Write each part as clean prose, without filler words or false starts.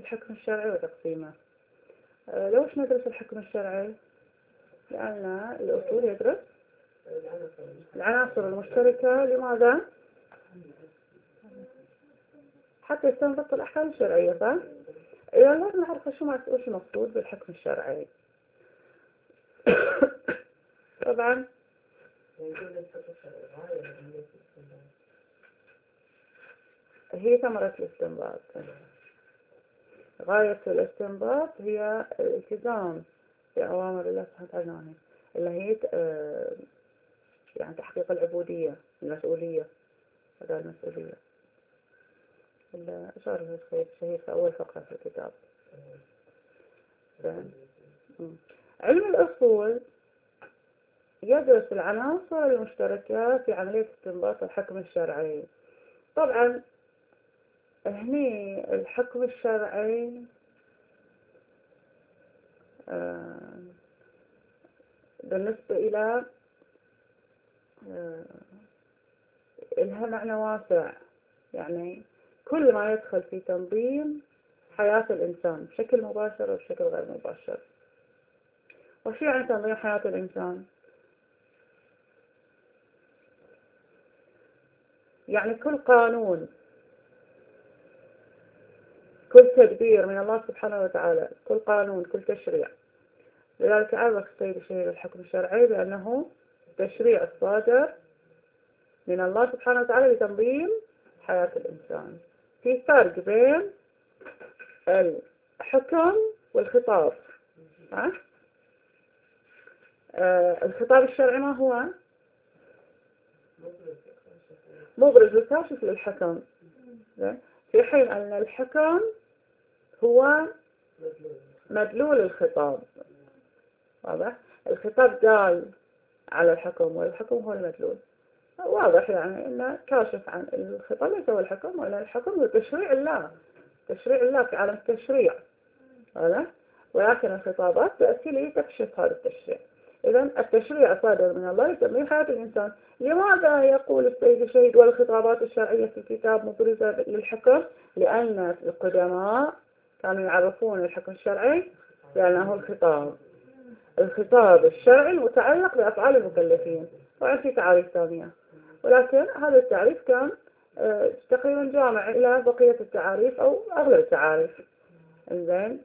الحكم الشرعي وتقسيمه. لوش ندرس الحكم الشرعي؟ لأن الأصول يدرس العناصر المشتركة. لماذا؟ حتى يستنبط الأحكام الشرعية. فإذا لازم نعرف وش المقصود بالحكم الشرعي. طبعا هي ثمرة الاستنباط. غاية الاستنباط هي الالتزام بأوامر الله سبحانه وتعالى، اللي هي يعني تحقيق العبودية، المسؤولية. هذا المسؤولية اللي أشار له الشهيد في أول فقرة في الكتاب. علم الأصول يدرس العناصر المشتركة في عملية استنباط الحكم الشرعي. طبعا هني الحكم الشرعي بالنسبة إلى لها معنى واسع، يعني كل ما يدخل في تنظيم حياة الإنسان بشكل مباشر وبشكل غير مباشر. وش يعني تنظيم حياة الإنسان؟ يعني كل قانون، كل تدبير من الله سبحانه وتعالى، كل قانون، كل تشريع. لذلك عرف السيد الشهيد الحكم الشرعي بأنه التشريع الصادر من الله سبحانه وتعالى لتنظيم حياة الإنسان. في فرق بين الحكم والخطاب. الخطاب الشرعي ما هو؟ مبرز وكاشف للحكم، في حين أن الحكم هو مدلول الخطاب. واضح؟ الخطاب دال على الحكم والحكم هو المدلول. واضح يعني أنه كاشف عن الخطاب ليس هو الحكم، ولا الحكم هو تشريع الله، تشريع الله في عالم التشريع. ولكن الخطابات تأتي لتكشف هذا التشريع. إذن التشريع صادر من الله لتنظيم حياة الإنسان. لماذا يقول السيد الشهيد والخطابات الشرعية في الكتاب مبرزة للحكم؟ لأن القدماء كانوا يعرفون الحكم الشرعي لأنه الخطاب الشرعي المتعلق بأفعال المكلفين. طبعا في تعاريف ثانية، ولكن هذا التعريف كان تقريبا جامع إلى بقية التعاريف أو أغلب التعاريف. إنزين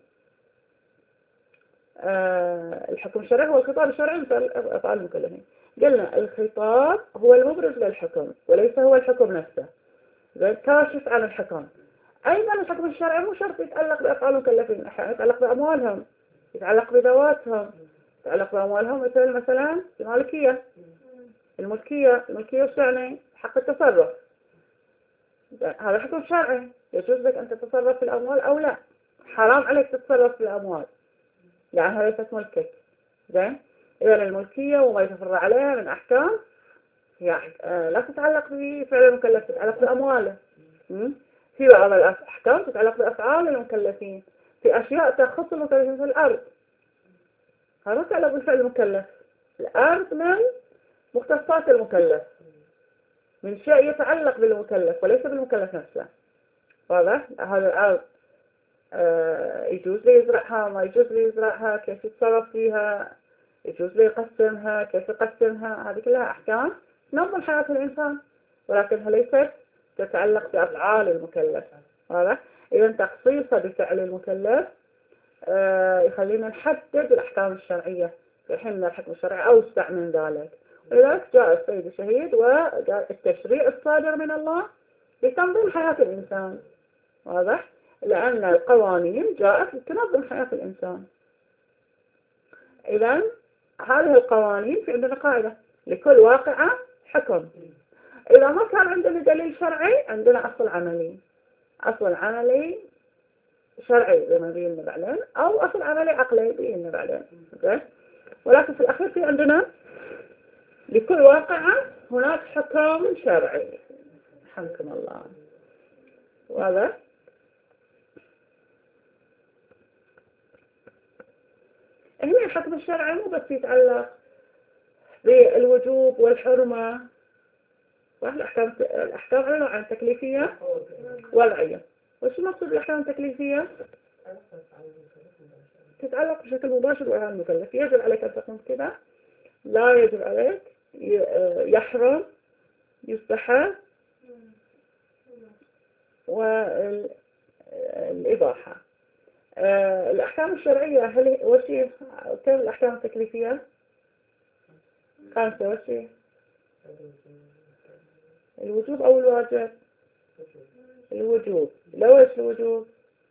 الحكم الشرعي هو الخطاب الشرعي مثل أفعال المكلفين. قلنا الخطاب هو المبرز للحكم وليس هو الحكم نفسه، كاشف عن الحكم. أيضا الحكم الشرعي مو شرط يتعلق بأفعال المكلفين، أحيانا يتعلق بأموالهم، يتعلق بذواتهم، يتعلق بأموالهم. مثلا المالكية، الملكية وش يعني؟ حق التصرف. هذا حكم شرعي، يجوز لك أن تتصرف في الأموال أو لا، حرام عليك تتصرف في الأموال، يعني هذا ليست ملكك. زين، إذا الملكية وما يتفرع عليها من أحكام يعني لا تتعلق بفعل المكلف، تتعلق بأمواله. في بعض الأحكام تتعلق بأفعال المكلفين، في أشياء تخص المكلفين في الأرض، هذا تتعلق بفعل المكلف. الأرض من مختصات المكلف، من شيء يتعلق بالمكلف وليس بالمكلف نفسه. واضح؟ هذا الأرض يجوز لي يزرعها، ما يجوز لي يزرعها، كيف يتصرف فيها، يجوز لي يقسمها، كيف يقسمها. هذه كلها أحكام تنظم حياة الإنسان، ولكنها ليست تتعلق بأفعال المكلف. واضح؟ إذا تخصيصها بفعل المكلف يخلينا نحدد الأحكام الشرعية، في حين الحكم الشرعي أوسع من ذلك. ولذلك جاء السيد الشهيد وقال التشريع الصادر من الله لتنظيم حياة الإنسان. واضح؟ لأن القوانين جاءت لتنظم حياة الإنسان. إذن هذه القوانين في عندنا قاعدة: لكل واقعة حكم. إذا ما كان عندنا دليل شرعي عندنا أصل عملي، أصل عملي شرعي زي ما بيقولنا بعدين، أو أصل عملي عقلي بيقولنا بعدين. ولكن في الأخير في عندنا لكل واقعة هناك حكم شرعي. حمكم الله. وهذا هنا الحكم الشرعي مو بس يتعلق بالوجوب والحرمة. الأحكام عن تكليفية وضعية. وش المقصود بالأحكام التكليفية؟ تتعلق بشكل مباشر وعلى المكلف. يجب عليك أن تقوم كذا، لا يجب عليك، يحرم، يستحب، والإباحة. الأحكام الشرعية هل وشي كيف الأحكام التكليفية؟ 5 وشي الوجوب أو الواجب؟ الوجوب. لو إيش الوجوب؟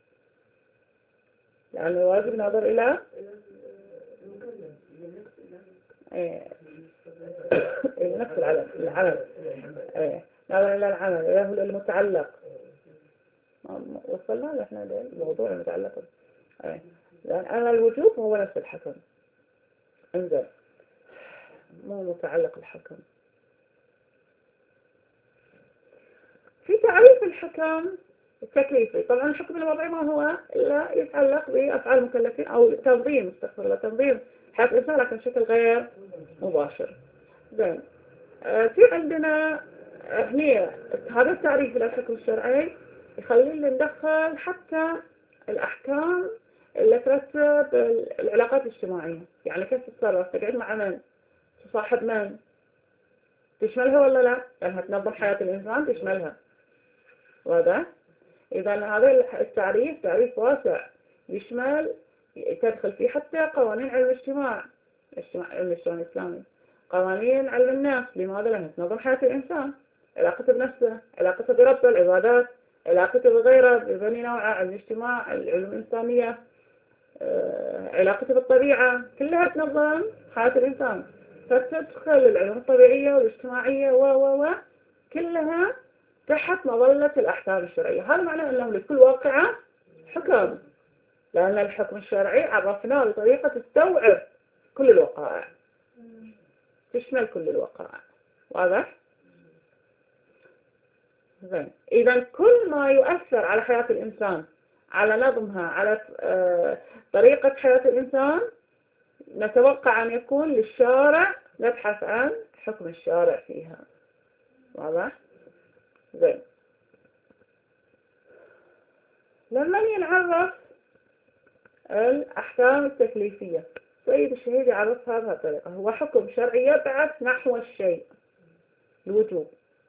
يعني الواجب نظر إلى نفس العمل نظر إلى العمل، إلى هو المتعلق. وصلنا لإحنا الموضوع المتعلق. لأن أنا الوجوب هو نفس الحكم، انزل مو متعلق الحكم. في تعريف الحكم التكليفي. طبعا الحكم الوضعي ما هو إلا يتعلق بأفعال المكلفين أو تنظيم تنظيم حياة الإنسان لكن بشكل غير مباشر. زين. في عندنا هني هذا التعريف للحكم الشرعي يخلينا ندخل حتى الأحكام اللي ترتب العلاقات الاجتماعية. يعني كيف تتصرف، تقعد مع من، تصاحب من، تشملها ولا لا، لأنها تنظم حياة الإنسان تشملها. واضح؟ إذا هذا التعريف تعريف واسع يشمل، تدخل فيه حتى قوانين علم الاجتماع، علم الاجتماع الإسلامي، قوانين علم النفس. لماذا؟ لأنها تنظم حياة الإنسان، علاقته بنفسه، علاقته بربه، العبادات، علاقته بغيره، ببني نوعه، علم الاجتماع، العلوم الإنسانية، علاقته بالطبيعة، كلها تنظم حياة الإنسان. فتدخل العلوم الطبيعية والاجتماعية كلها تحت مظلة الأحكام الشرعية. هذا معناه أنه لكل واقعة حكم، لأن الحكم الشرعي عرفناه بطريقة تستوعب كل الوقائع، تشمل كل الوقائع. واضح؟ زين. إذا كل ما يؤثر على حياة الإنسان، على نظمها، على طريقة حياة الإنسان، نتوقع أن يكون للشارع، نبحث عن حكم الشارع فيها. واضح؟ زين. لما ينعرف الأحكام التكليفية، سيد الشهيد يعرفها بهذه الطريقة: هو حكم شرعي يبعث نحو الشيء، الوجوب،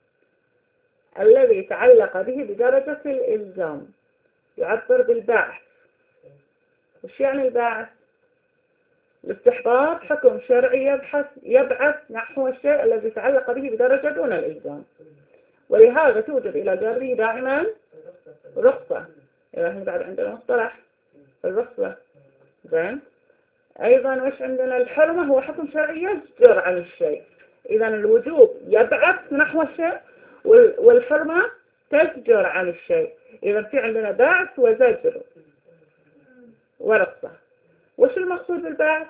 الذي تعلق به بدرجة الإلزام، يعبر بالبعث. وش يعني البعث؟ الاستحباب حكم شرعي يبعث نحو الشيء الذي تعلق به بدرجة دون الإلزام، ولهذا توجد إلى جاره دائما رخصة. إذا هنا بعد عندنا مصطلح الرخصة. زين. أيضا وش عندنا؟ الحرمة هو حكم شرعي يزجر عن الشيء. إذا الوجوب يبعث نحو الشيء، والحرمة تزجر عن الشيء. إذا في عندنا بعث وزجر ورخصة. وش المقصود بالبعث؟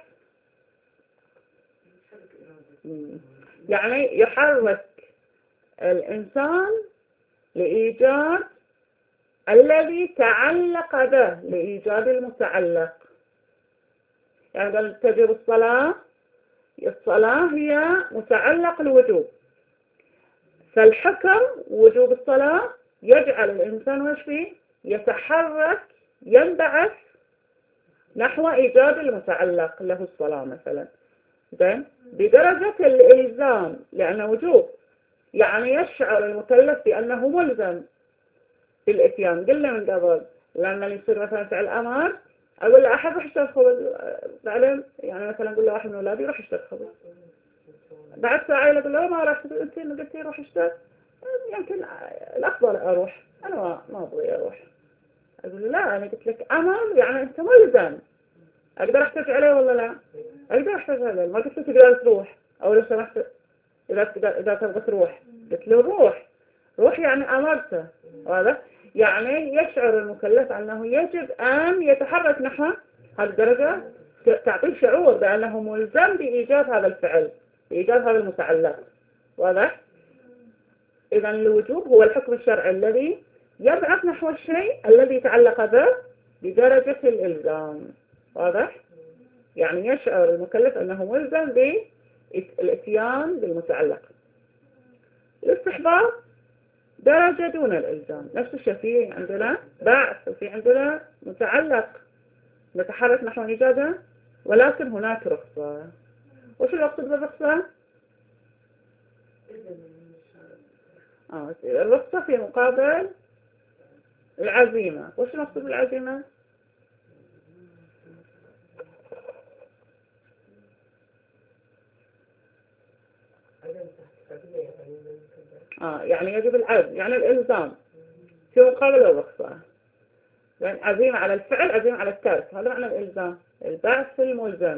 يعني يحرك الإنسان لإيجاد الذي تعلق به، لإيجاد المتعلق. يعني قال تجب الصلاة، الصلاة هي متعلق الوجوب، فالحكم وجوب الصلاة يجعل الإنسان وش فيه؟ يتحرك، ينبعث نحو إيجاد المتعلق له الصلاة مثلا. زين. بدرجة الإلزام، لأنه وجوب، يعني يشعر المكلف بأنه ملزم بالإتيان. قلنا من قبل لما يصير مثلا فعل أمر، أقول له أحد روح اشتري خبز، بعدين يعني مثلا أقول له واحد من أولادي روح اشتري خبز، بعد ساعة أقول له ما راح، أنت قلتي روح اشتري، يمكن الأفضل أروح، أنا ما أبغي أروح. أقول له لا، أنا قلت لك أمر يعني أنت ملزم، أقدر أحتاج عليه ولا لا؟ أقدر أحتاج عليه. ما قلت له تقدر تروح، أو لو سمحت إذا تبغى تروح، قلت له روح يعني أمرته. هذا يعني يشعر المكلف أنه يجب أن يتحرك نحو هذه الدرجة، تعطيه شعور بأنه ملزم بإيجاد هذا الفعل، بإيجاد هذا المتعلق. واضح؟ إذا الوجوب هو الحكم الشرعي الذي يبعث نحو الشيء الذي تعلق به بدرجة الإلزام. واضح؟ يعني يشعر المكلف أنه ملزم بالإتيان بالمتعلق. الاستحباب درجة دون الإلزام. نفس الشيء في عندنا بعث وفي عندنا متعلق نتحرك نحو الإجازة ولكن هناك رخصة. وش المقصود بالرخصة؟ الرخصة في مقابل العزيمة. وش المقصود بالعزيمة؟ يعني يجب العزم، يعني الإلزام في مقابل الرخصة. يعني عزيمة على الفعل، عزيمة على الترك، هذا معنى الإلزام. البعث الملزم.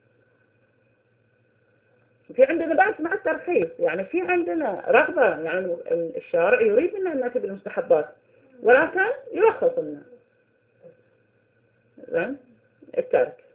في عندنا بعث مع الترخيص، يعني في عندنا رغبة، يعني الشارع يريد منا أن نأتي بالمستحبات ولكن يرخص لنا الترك،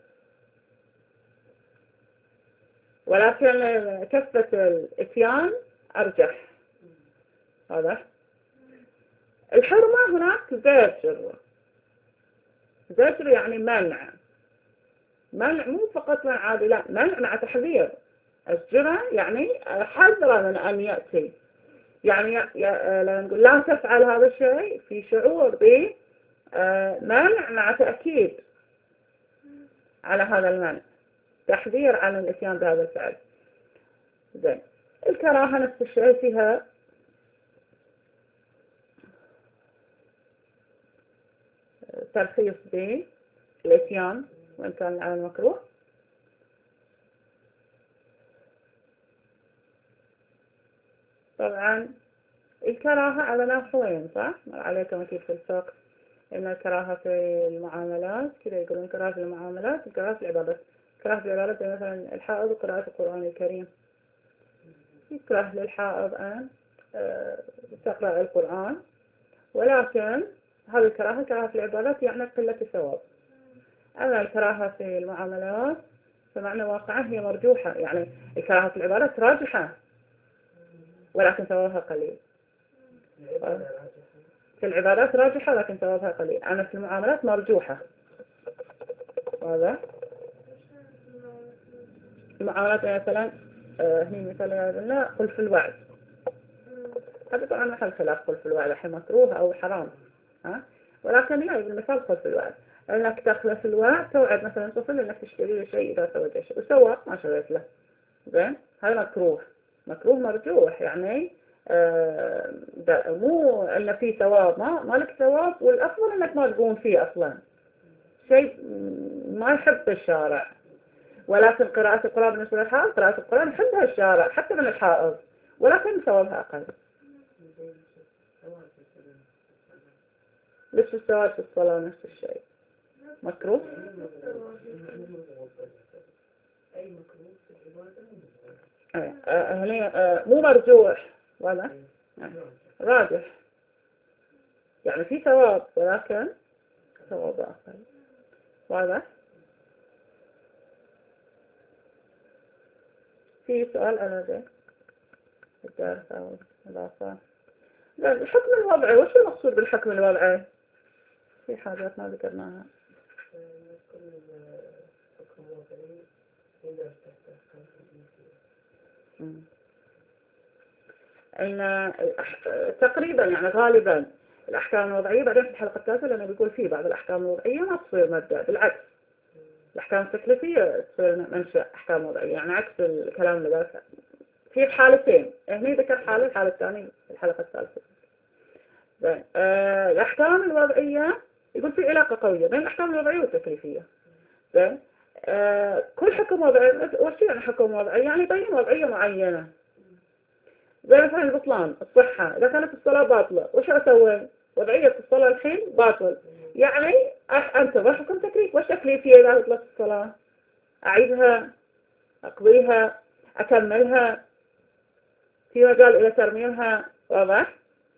ولكن كفة الإتيان أرجح. هذا الحرمة هناك زجر. زجر يعني منع مو فقط منع عادي، لا، منع مع تحذير. الزجرة يعني حذر من أن يأتي، يعني لما نقول لا تفعل هذا الشيء في شعور بمنع مع تأكيد على هذا المنع، تحذير عن الاتيان بهذا الفعل. زين. الكراهة نفس الشيء، فيها ترخيص بالاتيان وإن كان العمل مكروه. طبعا الكراهة على نحوين، صح؟ مر عليكم أكيد في الفقه إن الكراهة في المعاملات، كذا يقولون كراهة في المعاملات وكراهة في العبادات. كراهة في العبادات زي مثلا الحائض وقراءة القرآن الكريم. يكره للحائض أن تقرأ القرآن، ولكن هذه الكراهة في العبادات يعني قلة الثواب. أما الكراهة في المعاملات فمعنى واقعه هي مرجوحة، يعني الكراهة في العبادات راجحة ولكن ثوابها قليل. في العبادات راجحة لكن ثوابها قليل، أما في المعاملات مرجوحة. هذا المعاملات مثلا هي مثلا قلنا قل في الوعد، هذا طبعا محل خلاف. قل في الوعد الحين مكروه أو حرام، ولكن لا، بالمثال قل في الوعد أنك تخلف الوعد، توعد مثلا طفل أنك تشتري له شيء إذا سويت شيء وسوى ما شريت له، زين، هذا مكروه مرجوح، يعني مو أن فيه ثواب، ما لك ثواب، والأفضل أنك ما تقوم فيه أصلا، شيء ما يحب الشارع. ولكن قراءة القرآن بالنسبة للحائض، قراءة القرآن يحبها الشارع حتى من الحائض، ولكن ثوابها أقل. لبس السواد في الصلاة نفس الشيء مكروه. هنا مو مرجوح، واضح، راجح، يعني في ثواب ولكن ثواب أقل. واضح. في سؤال أنا ذا الدرس أو الإضافة. الحكم الوضعي، وش المقصود بالحكم الوضعي؟ في حاجات ما ذكرناها. إن تقريبا يعني غالبا الأحكام الوضعية بعدين في الحلقة الثالثة لأنه بيقول فيه بعض الأحكام الوضعية ما تصير مبدأ، بالعكس الأحكام التكليفية تصير منشأ أحكام وضعية، يعني عكس الكلام اللي قاله في الحالتين. هني ذكر حالة، الحالة الثانية في الحلقة الثالثة. الأحكام الوضعية يقول في علاقة قوية بين الأحكام الوضعية والتكليفية. كل حكم وضعي، وش يعني حكم وضعي؟ يعني يبين وضعية معينة، زي مثلا البطلان، الصحة، إذا كانت الصلاة باطلة وش أسوي؟ وضعية الصلاة الحين باطل، يعني أنتظر حكم تكليف. وش تكليفية إذا بطلت الصلاة؟ أعيدها، أقضيها، أكملها، في مجال إلى ترميمها، واضح؟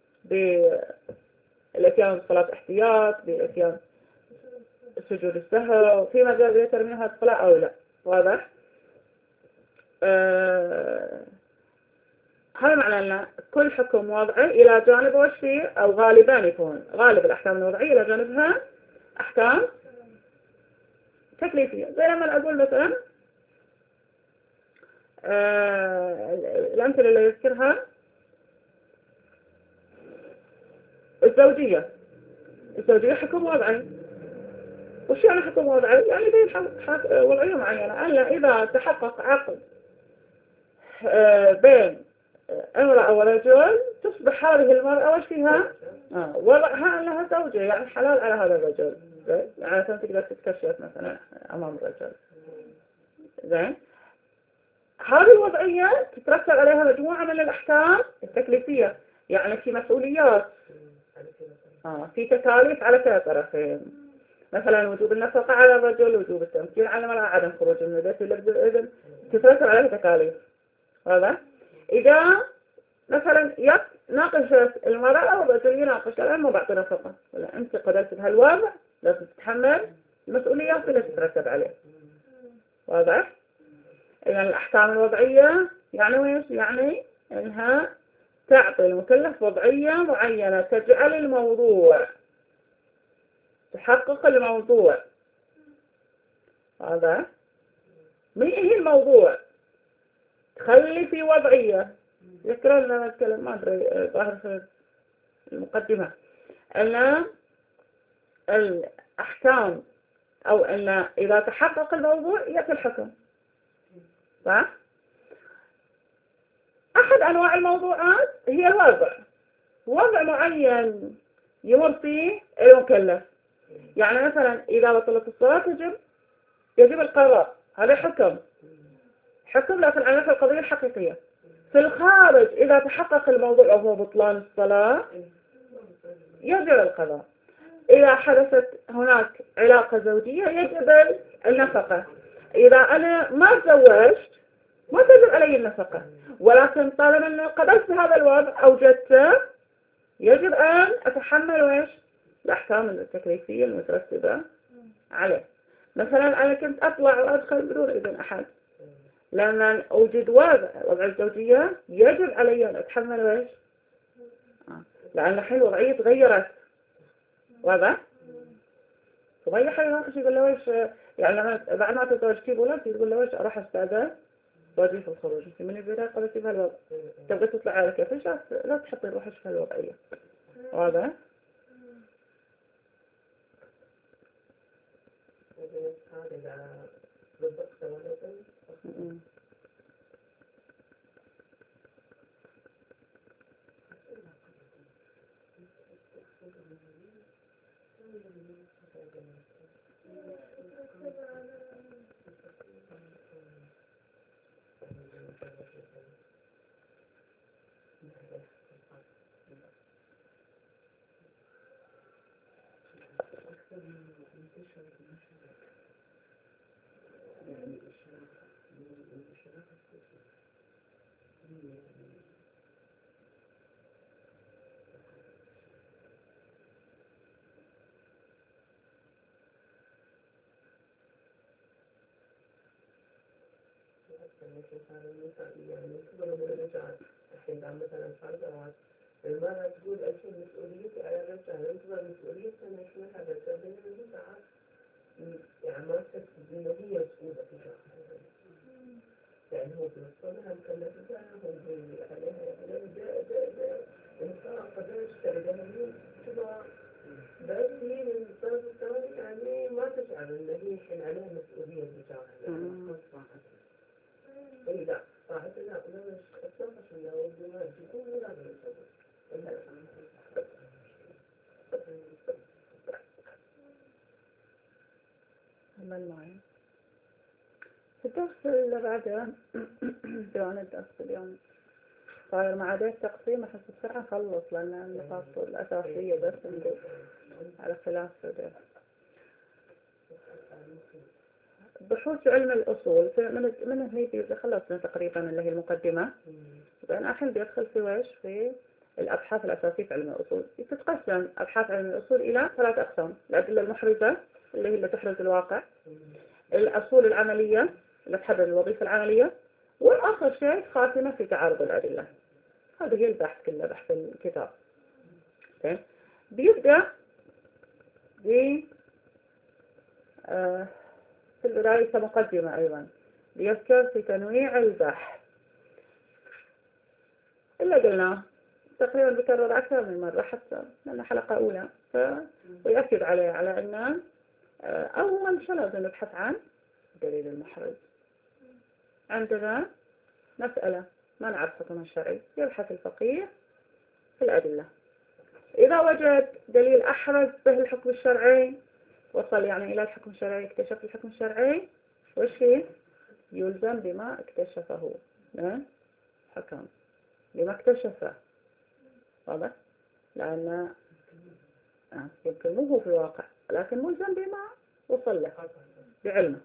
بالاتيان بالصلاة احتياط، بالاتيان سجود السهو، في مجال إلى ترميمها الصلاة أو لا، واضح؟ هذا معنى أن كل حكم وضعي إلى جانب وش فيه، أو غالبا يكون غالب الأحكام الوضعية إلى جانبها أحكام تكليفية. زي لما أقول مثلا الأمثلة اللي يذكرها الزوجية حكم وضعي. وش يعني حكم وضعي؟ يعني بين وضعية معينة، ألا إذا تحقق عقد بين امرأة ورجل تصبح هذه المرأة وش فيها؟ وضعها أنها زوجة، يعني حلال على هذا الرجل. يعني مثلا تقدر تتكشف مثلا أمام الرجل. زين، هذه الوضعية تترتب عليها مجموعة من الأحكام التكليفية، يعني في مسؤوليات، في تكاليف على كلا طرفين، مثلا وجوب النفقة على الرجل، وجوب التمكين على المرأة، عدم خروج من البيت إلا بإذن، تترتب عليها تكاليف. هذا إذا مثلا ناقشت المرأة والرجل يناقش، الآن ما بعطي نفقة، ولا أنت قدرت بهالوضع لازم تتحمل المسؤوليات اللي تترتب عليه. واضح؟ يعني الأحكام الوضعية يعني ويش؟ يعني إنها تعطي المكلف وضعية معينة تجعل الموضوع، تحقق الموضوع. هذا مين هي الموضوع؟ تخلي في وضعية. ذكر لنا نتكلم، ما أدري ظاهر في المقدمة، أن الأحكام أو أن إذا تحقق الموضوع يأتي الحكم. صح؟ أحد أنواع الموضوعات هي الوضع، وضع معين يمر فيه المكلف. يعني مثلا إذا بطلت الصلاة يجب القضاء، هذا حكم لكن على نفس القضية الحقيقية. في الخارج إذا تحقق الموضوع وهو بطلان الصلاة يجب القضاء. إذا حدثت هناك علاقة زوجية يجب النفقة. إذا أنا ما تزوجت ما تجب علي النفقة، ولكن طالما أني قبلت بهذا الوضع أوجدته يجب أن أتحمل ويش الأحكام التكليفية المترتبة عليه. مثلا أنا كنت أطلع وأدخل بدون إذن أحد، لما أوجد وضع الزوجية يجب علي أن أتحمل ويش، لأن الحين الوضعية تغيرت. واضح؟ تغير حي ناقش يقول له ويش، يعني لما بعد ما تتزوج كيف ولد يقول له ويش أروح أستأذن زوجي في الخروج، انت من البداية قبلتي بهالوضع، تبغي تطلع على كيفش لا تحطي روحك في هالوضعية. واضح؟ يعني كبر من الرجال الحين مثلا فرض المرأة تقول الحين مسؤوليتي على الرجال، انتظر مسؤوليتها أن يحملها الرجال، لأن الرجال يعني ما تكتب إنه هي مسؤولة في شخصها، يعني هو بنصلها مكلف بها، هو عليها يعني الإنسان قدر يشتري لها كبار، بس هي من الطرف الثاني يعني ما تجعل إن هي الحين عليها مسؤولية بجاهها. إيه لا صراحة لا أتناقش إنه الجماعة يكون لازم يسوي. عمل معي في الدرس اللي بعده ديوان الدرس اليوم صاير مع عادية تقسيم، أحس بسرعة نخلص لأن النقاط الأساسية بس نقول على خلاف ده. بحوث علم الأصول من هني خلصنا تقريبا اللي هي المقدمة، لأن الحين بيدخل في ويش في الأبحاث الأساسية في علم الأصول. تتقسم أبحاث علم الأصول إلى 3 أقسام: الأدلة المحرزة اللي هي اللي تحرز الواقع، الأصول العملية اللي تحدد الوظيفة العملية، والآخر شيء خاتمة في تعارض الأدلة. هذا هي البحث كله، بحث الكتاب. بيبدأ في البداية كمقدمة أيضا بيذكر في تنويع البحث اللي قلناه تقريبا بكرر أكثر من مرة حتى لأنها حلقة أولى ويأكد على أن أول شيء لازم نبحث عن دليل المحرز. عندنا مسألة ما نعرف حكمها الشرعي، يبحث الفقيه في الأدلة. إذا وجد دليل أحرز به الحكم الشرعي، وصل يعني إلى الحكم الشرعي، اكتشف الحكم الشرعي، وش فيه؟ يلزم بما اكتشفه حكم بما اكتشفه. واضح؟ لأن يمكن مو هو في الواقع لكن ملزم بما وصل له بعلمه.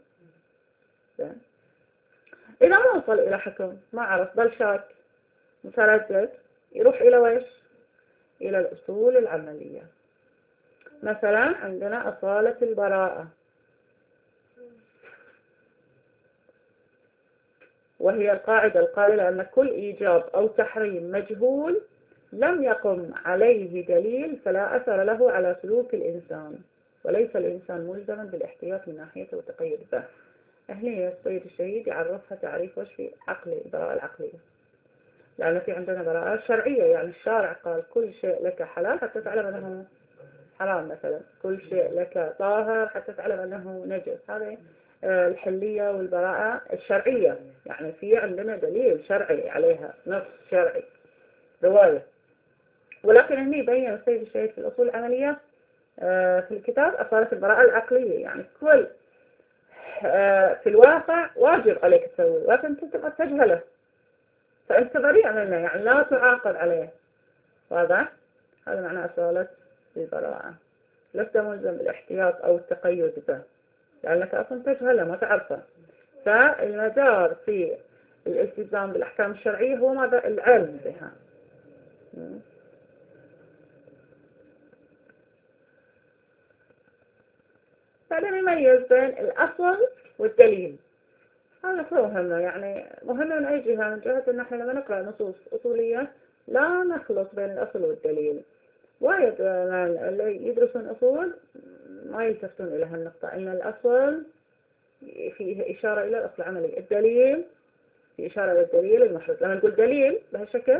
إذا ما وصل إلى حكم ما عرف بل شاك متردد، يروح إلى ويش؟ إلى الأصول العملية. مثلا عندنا أصالة البراءة، وهي القاعدة القائلة أن كل إيجاب أو تحريم مجهول لم يقم عليه دليل فلا أثر له على سلوك الإنسان، وليس الإنسان ملزما بالاحتياط من ناحيته والتقيد به. هنا السيد الشهيد يعرفها تعريف وش في عقلي، البراءة العقلية. لأن في عندنا براءة شرعية، يعني الشارع قال كل شيء لك حلال حتى تعلم أنه حرام، مثلا كل شيء لك طاهر حتى تعلم أنه نجس. هذه الحلية والبراءة الشرعية، يعني في عندنا دليل شرعي عليها، نص شرعي رواية. ولكن هنا يبين السيد الشهيد في الأصول العملية في الكتاب أصالة البراءة العقلية، يعني كل في الواقع واجب عليك تسوي لكن أنت تبغى تجهله فأنت بريء منه، يعني لا تعاقب عليه. واضح؟ هذا معنى أصالة البراءة. لست ملزم بالاحتياط أو التقيد به لأنك أصلا تجهله ما تعرفه. فالمدار في الالتزام بالأحكام الشرعية هو ماذا؟ العلم بها. بعدين يميز بين الأصل والدليل. هذا مهم، يعني مهم من أي جهة، من جهة أن احنا لما نقرأ نصوص أصولية لا نخلط بين الأصل والدليل. وايد اللي يدرسون أصول ما يلتفتون إلى هالنقطة، أن الأصل فيه إشارة إلى الأصل العملي، الدليل في إشارة إلى الدليل المحرز. لما نقول دليل بهالشكل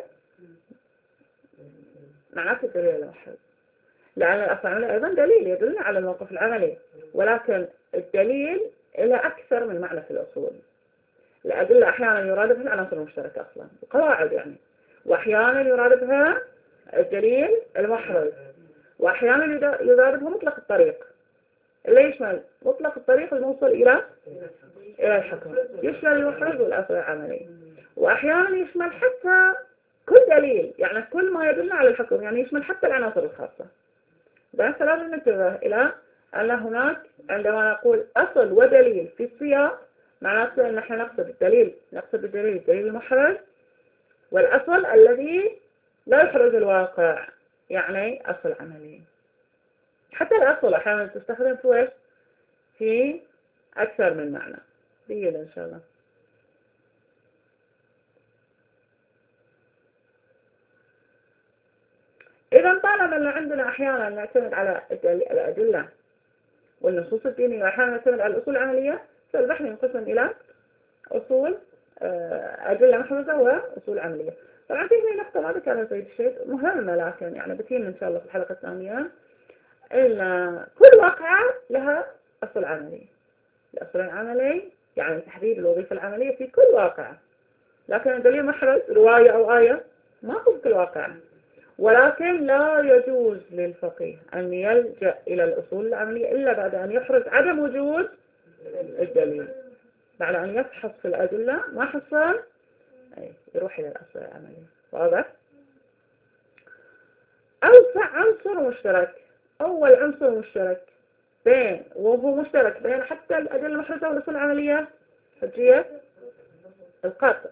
معناته الدليل المحرز، لأن الأصل العملي أيضا دليل يدلنا على الموقف العملي، ولكن الدليل إلى أكثر من معنى في الأصول. الأدلة أحيانا يراد بها العناصر المشتركة أصلا، القواعد يعني، وأحيانا يراد بها الدليل المحرز، وأحيانا يراد بها مطلق الطريق اللي يشمل مطلق الطريق الموصل إلى الحكم، يشمل المحرز والأصل العملي، وأحيانا يشمل حتى كل دليل، يعني كل ما يدل على الحكم، يعني يشمل حتى العناصر الخاصة. بس لازم ننتبه إلى أن هناك عندما نقول أصل ودليل في السياق معناته أن نحن نقصد الدليل المحرز، والأصل الذي لا يحرز الواقع، يعني أصل عملي. حتى الأصل أحيانا تستخدم في أكثر من معنى بيلا إن شاء الله. إذا طالما أن عندنا أحيانا نعتمد على الأدلة والنصوص الدينية، وأحيانا نعتمد على الأصول العملية، فالبحث ينقسم إلى أصول أدلة محرزة وأصول عملية. طبعا في نقطة ما ذكرها سيد الشيخ مهمة، لكن يعني بتين إن شاء الله في الحلقة الثانية، إن كل واقعة لها أصل عملي. الأصل العملي يعني تحديد الوظيفة العملية في كل واقعة، لكن الدليل محرز رواية أو آية ما هو في كل واقعة. ولكن لا يجوز للفقيه أن يلجأ إلى الأصول العملية إلا بعد أن يحرز عدم وجود الدليل. بعد أن يفحص في الأدلة ما حصل يروح إلى الأصل العملي. واضح؟ أوسع عنصر مشترك، أول عنصر مشترك وهو مشترك بين حتى الأدلة المحرزة والأصول العملية حجية القاطع.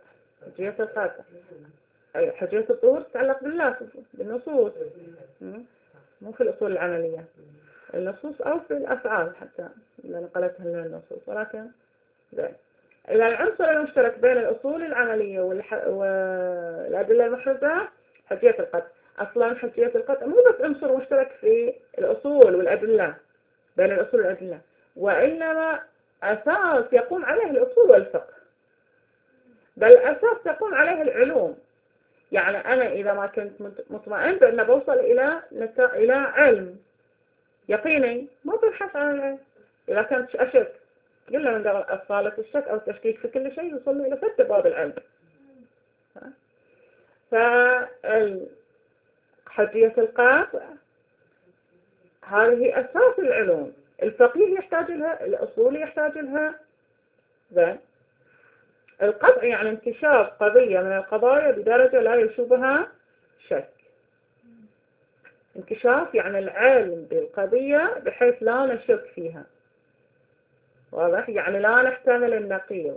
أي حجية الطهور تتعلق بالنصوص، مو في الأصول العملية، النصوص أو في الأفعال حتى اللي نقلتها لنا النصوص. ولكن إذا العنصر المشترك بين الأصول العملية والأدلة المحرزة حجية القطع. أصلا حجية القطع مو بس عنصر مشترك في الأصول والأدلة بين الأصول والأدلة، وإنما أساس يقوم عليه الأصول والفقه، بل أساس تقوم عليه العلوم. يعني أنا إذا ما كنت مطمئن بأن بوصل إلى علم يقيني ما ببحث عن العلم. إذا كنت أشك، قلنا من أصالة الشك أو التشكيك في كل شيء يوصل إلى فتح باب العلم. فحجية القاطع هذه أساس العلوم. الفقيه يحتاج لها، الأصولي يحتاج لها. زين، القطع يعني انكشاف قضية من القضايا بدرجة لا يشوبها شك. انكشاف يعني العلم بالقضية بحيث لا نشك فيها. واضح؟ يعني لا نحتمل النقيض.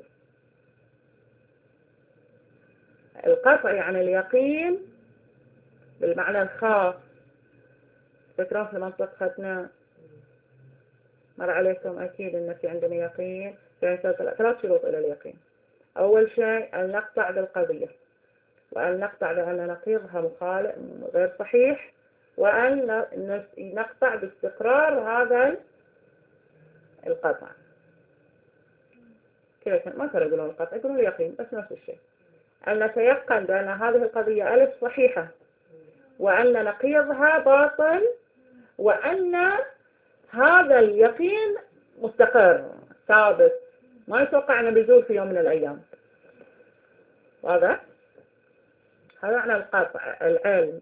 القطع يعني اليقين بالمعنى الخاص. فكرة في منطقتنا مر عليكم أكيد أن في عندنا يقين. يعني 3 شروط إلى اليقين. أول شيء أن نقطع بالقضية، وأن نقطع بأن نقيضها مخالف غير صحيح، وأن نقطع باستقرار هذا القطع. كيف ما كانوا يقولون القطع، يقولون اليقين، بس نفس الشيء. أن نتيقن بأن هذه القضية ألف صحيحة، وأن نقيضها باطل، وأن هذا اليقين مستقر ثابت ما يتوقع أنه بيزول في يوم من الأيام. واضح؟ هذا معنى القطع العلم.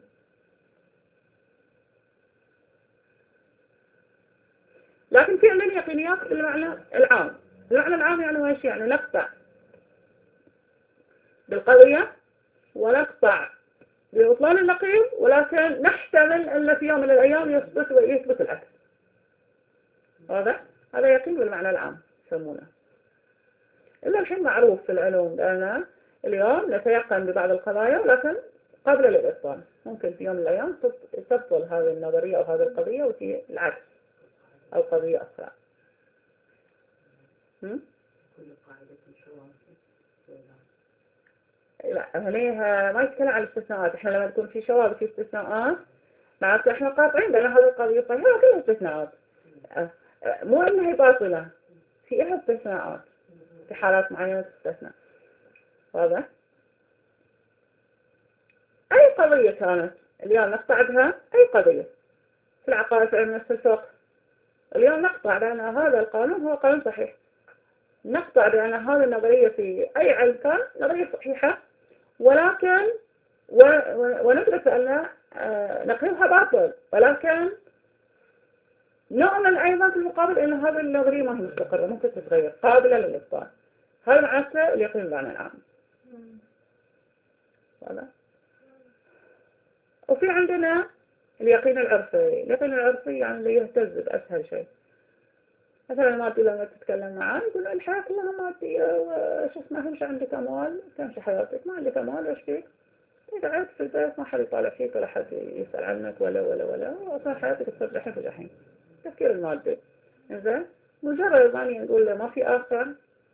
لكن في عندنا يقينيات بالمعنى العام. المعنى العام يعني ايش؟ يعني نقطع بالقضية ونقطع ببطلان النقيض، ولكن نحتمل أن في يوم من الأيام يثبت العكس. هذا يقين بالمعنى العام يسمونه. إلا الحين معروف في العلوم لأن اليوم نتيقن ببعض القضايا، لكن قبل الإبطال ممكن في يوم من الأيام تبطل هذه النظرية أو هذه القضية وفي العكس أو قضية أخرى. لا، هنا ما يتكلم عن الاستثناءات. احنا لما نكون في شواذ في استثناءات معناته احنا قاطعين بأن هذه القضية صحيحة كلها استثناءات. مو انها هي باطلة، فيها استثناءات في حالات معينة تستثنى. واضح؟ أي قضية كانت اليوم نقطع بها، أي قضية في العقائد في علم الفقه اليوم نقطع بأن هذا القانون هو قانون صحيح، نقطع بأن هذه النظرية في أي علم كان نظرية صحيحة، ولكن وندرك أن نقيضها باطل، ولكن نؤمن أيضا في المقابل أن هذه النظرية ما هي مستقرة، ممكن تتغير، قابلة للإبطال. هذا معناته اليقين بالمعنى العام. وفي عندنا اليقين العرفي. اليقين العرفي يعني اللي يهتز بأسهل شيء. مثلا المادي لما تتكلم معاه يقول الحياة كلها مادية، وش اسمه، همشي عندك أموال تمشي حياتك، ما عندك أموال وش فيك؟ تقعد في البيت ما حد يطالع فيك ولا حد يسأل عنك ولا وأصلا حياتك تصير جحيم في جحيم. تفكير المادي. إنزين مجرد ما نقول له ما في آخر،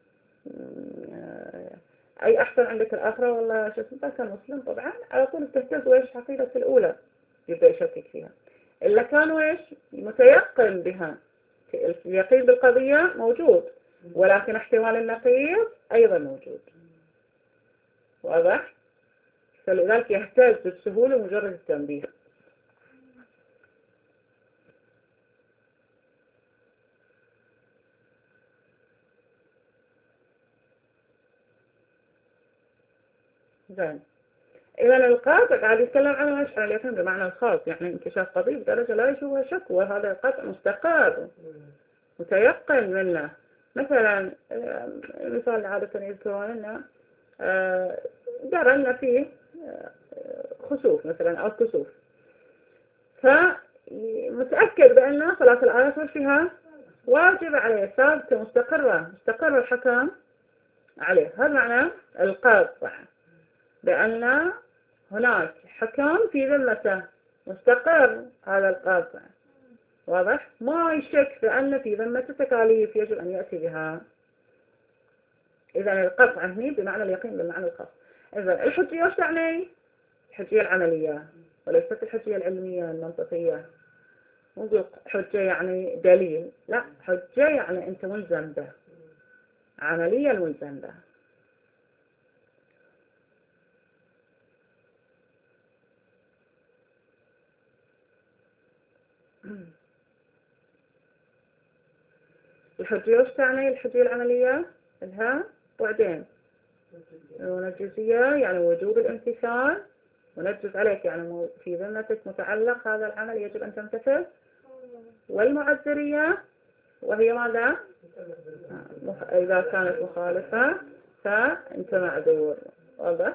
أي أحسن عندك الآخرة والله شو اسمه، كمسلم طبعا على طول تهتز ويش حقيقة الأولى يبدأ يشكك فيها. إلا كان ويش متيقن بها، اليقين بالقضية موجود، ولكن احتمال النقيض أيضا موجود. واضح؟ فلذلك يهتز بسهولة مجرد التنبيه. زين. إذا القاطع قاعد يتكلم عنه عن اليقين بمعنى الخاص، يعني انكشاف قضية بدرجة لا يشوفها شك، وهذا القطع مستقر متيقن منه. مثلا مثال عادة يذكرون لنا جرى لنا فيه خسوف مثلا أو كسوف، فمتأكد بأن صلاة الآيات وش فيها واجب عليه، ثابتة مستقر الحكم عليه. هذا معنى القاطع، بأن هناك حكم في ذمته مستقر هذا القاطع. واضح؟ ما يشك بأن في ذمته تكاليف يجب أن يأتي بها. إذا القطع هنا بمعنى اليقين بالمعنى الخاص. إذا الحجية وش تعني؟ الحجية العملية وليست الحجية العلمية المنطقية. مو نقول حجة يعني دليل، لا، حجة يعني أنت ملزم به، عملية ملزم به. الحجية وش تعني؟ الحجية العملية الها بعدين، ونجزية يعني وجوب الامتثال، ونجز عليك يعني في ذمتك متعلق هذا العمل يجب أن تمتثل. والمعذرية وهي ماذا؟ إذا كانت مخالفة فأنت معذور. واضح؟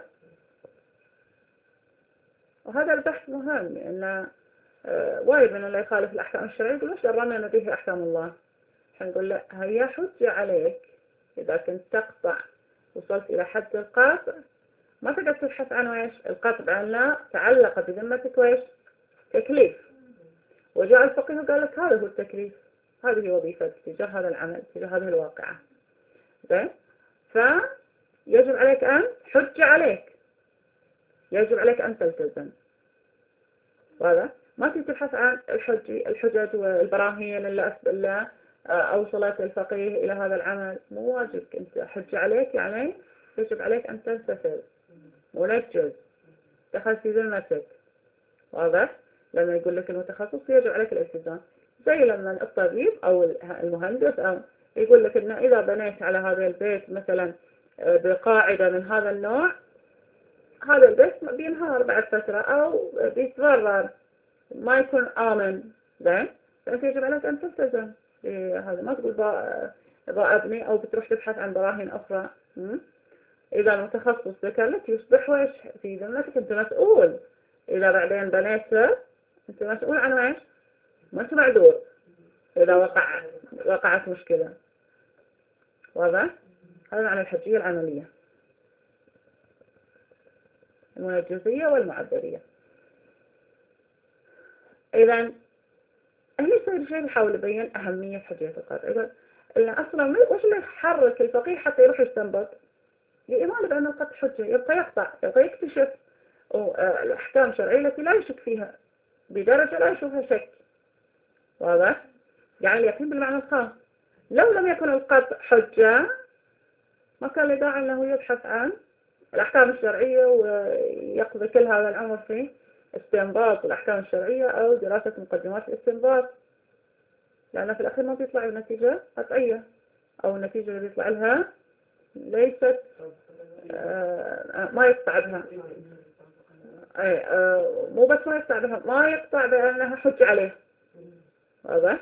وهذا البحث مهم، لأن وايد من اللي يخالف الأحكام الشرعية يقول ليش درنا به أحكام الله؟ نقول له هي حجة عليك إذا كنت تقطع وصلت إلى حد القطع، ما تقدر تبحث عن ويش القطع، لا تعلق بذمتك ويش تكليف، وجاء الفقيه وقال لك هذا هو التكليف، هذه وظيفتك تجاه هذا العمل، تجاه هذه الواقعة. زين؟ فيجب عليك أن حجة عليك، يجب عليك أن تلتزم. وهذا ما تبحث عن الحجج والبراهين اللي أوصلت الفقيه إلى هذا العمل، مو واجبك أنت، حج عليك يعني يجب عليك أن تمتثل ونجز تخذ في ذمتك. واضح؟ لما يقول لك المتخصص يجب عليك الالتزام، زي لما الطبيب أو المهندس أو يقول لك إنه إذا بنيت على هذا البيت مثلا بقاعدة من هذا النوع، هذا البيت بينهار بعد فترة أو بيتضرر، ما يكون آمن. زين؟ فأنت يجب عليك أن تلتزم. هذا ما تقول أبني أو بتروح تبحث عن براهين أخرى. إذا المتخصص ذكر لك يصبح ويش في ذمتك، أنت مسؤول. إذا بعدين بنيته أنت مسؤول عن ويش، ما أنت معذور إذا وقعت مشكلة. واضح؟ هذا معنى الحجية العملية، المنجزية والمعذرية. إذا هنا يصير شيء يحاول يبين أهمية حجية القطع. إذا أصلا وش اللي يحرك الفقيه حتى يروح يستنبط؟ لإيمان بأن القطع حجة، يبقى يقطع، يبقى يكتشف الأحكام الشرعية التي لا يشك فيها بدرجة لا يشوفها شك. واضح؟ يعني اليقين بالمعنى الخاص. لو لم يكن القطع حجة ما كان له داعي أنه يبحث عن الأحكام الشرعية ويقضي كل هذا العمر في استنباط الأحكام الشرعية أو دراسة مقدمات الاستنباط، لأن في الأخير ما بيطلع النتيجة قطعية، أو النتيجة اللي بيطلع لها ليست ما يقطع بها. مو بس ما يقطع بها، ما يقطع بأنها حج عليه. هذا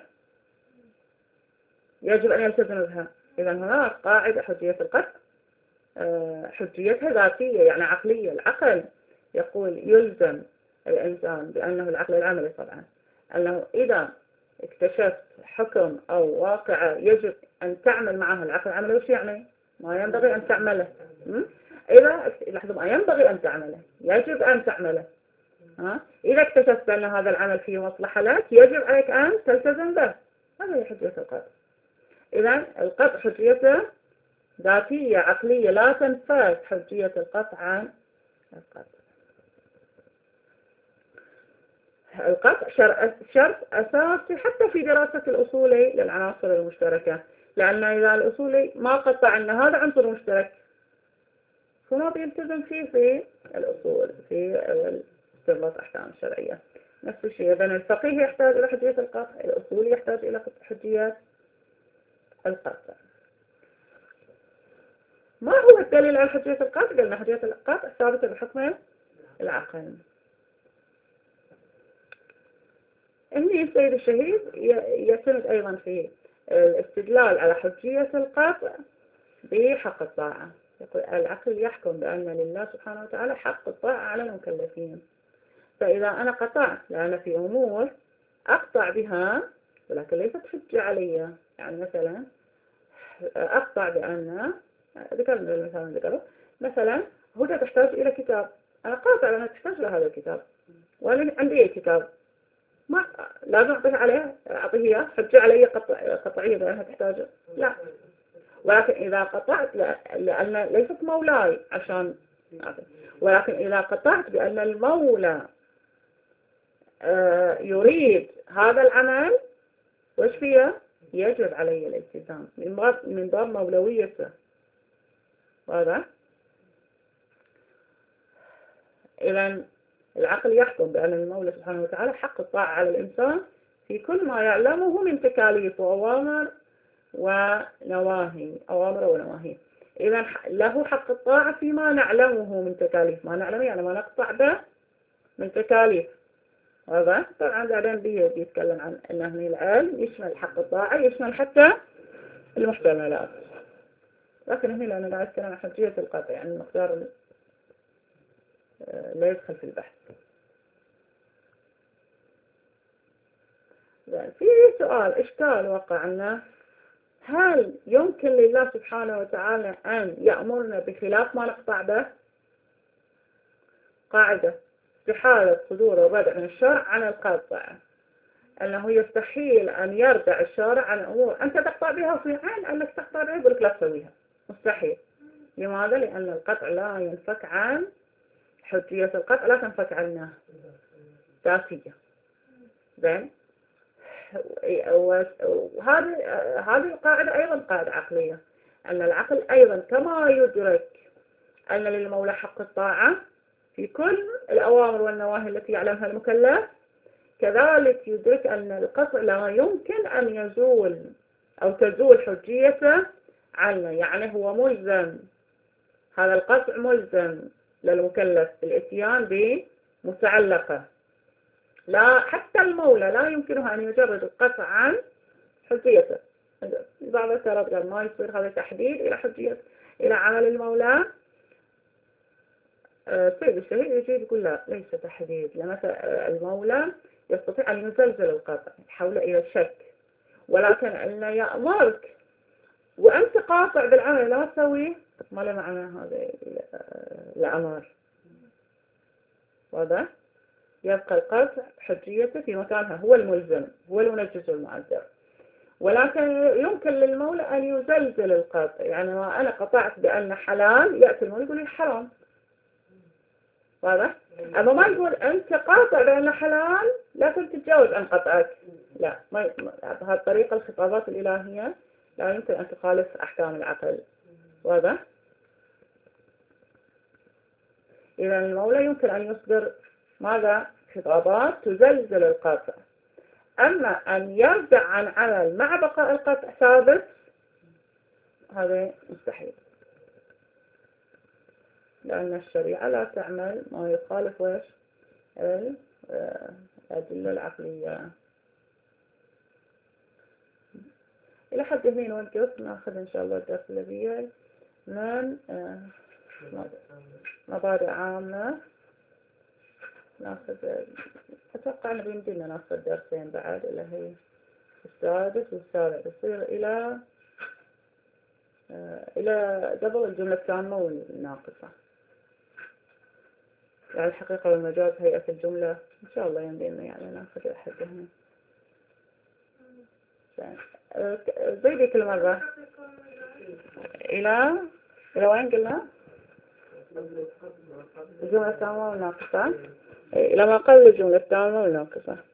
يجب أن يلتزم بها. إذا هناك قاعدة حجية القطع، حجيتها ذاتية يعني عقلية. العقل يقول يلزم الإنسان بأنه العقل العملي طبعا، أنه إذا اكتشفت حكم أو واقعة يجب أن تعمل معها العقل العملي. وش يعني؟ ما ينبغي أن تعمله. إذا لحظة، ما ينبغي أن تعمله يجب أن تعمله. إذا اكتشفت أن هذا العمل فيه مصلحة لك يجب عليك أن تلتزم به. هذا هي حجية القطع. إذا القطع حجيته ذاتية عقلية، لا تنفذ حجية القطع عن القطع. القطع شرط أساسي حتى في دراسة الأصولي للعناصر المشتركة، لأن إذا الأصولي ما قطع أن هذا عنصر مشترك فما بيلتزم فيه في الأصول في استنباط أحكام الشرعية. نفس الشيء، إذا الفقيه يحتاج إلى حجية القطع، الأصولي يحتاج إلى حجية القطع. ما هو الدليل على حجية القطع؟ قلنا حجية القطع ثابتة بحكم العقل. هني السيد الشهيد يعتمد أيضا في الاستدلال على حجية القطع بحق الطاعة. يقول العقل يحكم بأن لله سبحانه وتعالى حق الطاعة على المكلفين. فإذا أنا قطعت لأن في أمور أقطع بها ولكن ليست حجة علي، يعني مثلا أقطع بأن ذكرنا المثال ذكره مثلا هدى تحتاج إلى كتاب، أنا قاطع لأنها تحتاج لهذا الكتاب وأنا عندي كتاب، ما لازم أعطيه حجة علي قطعية بأنها تحتاج، لا. ولكن إذا قطعت لأن ليست مولاي عشان، ولكن إذا قطعت بأن المولى يريد هذا العمل وش فيه؟ يجب علي الالتزام من باب مولويته. هذا إذا العقل يحكم بأن المولى سبحانه وتعالى حق الطاعة على الإنسان في كل ما يعلمه من تكاليف وأوامر ونواهي، أوامر ونواهي. إذا له حق الطاعة فيما نعلمه من تكاليف، ما نعلمه يعني ما نقطع به من تكاليف. هذا طبعا بعدين بيتكلم عن أنه العلم يشمل حق الطاعة، يشمل حتى المحتملات. لكن هنا لأنه قاعد أتكلم عن حجية القطع، يعني المقدار لا يدخل في البحث. في سؤال إشكال وقع لنا: هل يمكن لله سبحانه وتعالى أن يأمرنا بخلاف ما نقطع به؟ قاعدة استحالة صدور وبدء من الشرع عن القاطع، أنه يستحيل أن يرجع الشارع عن أمور أنت تقطع بها في عين أنك تقطع بها يقول لك لا تسويها، مستحيل. لماذا؟ لأن القطع لا ينفك عن حجية القطع، لا تنفك عنه ذاتية. زين، وهذه القاعدة أيضا قاعدة عقلية، أن العقل أيضا كما يدرك أن للمولى حق الطاعة في كل الأوامر والنواهي التي يعلمها المكلف، كذلك يدرك أن القطع لا يمكن أن يزول أو تزول حجيته عنه. يعني هو ملزم، هذا القطع ملزم للمكلف بالإتيان بمتعلقة. لا، حتى المولى لا يمكنه أن يجرد القطع عن حجيته. بعض التراب قال ما يصير هذا تحديد إلى حجية إلى عمل المولى. سيد الشهيد يجي يقول لا، ليس تحديد، لأن المولى يستطيع أن يزلزل القطع يحول إلى الشك، ولكن أن يأمرك وأنت قاطع بالعمل لا تسويه ما له معنى هذا الأمر. وهذا يبقى القطع حجيته في مكانها، هو الملزم، هو المنجز والمعذر. ولكن يمكن للمولى أن يزلزل القطع، يعني ما أنا قطعت بأن حلال يأتي المولى يقول لي حرام. واضح؟ أما ما يقول أنت قاطع بأن حلال لكن تتجاوز عن قطعك، لا، بهذه الطريقة الخطابات الإلهية لا يمكن أن تخالف أحكام العقل. واضح؟ إذا المولى يمكن أن يصدر ماذا؟ خطابات تزلزل القطع. أما أن يرجع عن عمل مع بقاء القطع ثابت هذا مستحيل، لأن الشريعة لا تعمل ما يخالف ويش الأدلة العقلية. إلى حد هنا نوقف، نأخذ إن شاء الله الدرس الذي من مبادئ عامة. نأخذ أتوقع أن بيمدينا نأخذ درسين بعد، اللي هي السادس والسابع، يصير إلى قبل الجملة التامة والناقصة. يعني الحقيقة والمجاز هيئة الجملة إن شاء الله يمدينا يعني نأخذ أحد هنا. زي دي كل مرة إلى وين قلنا؟ الجملة التامة والناقصة، إلى ما قبل الجملة التامة والناقصة.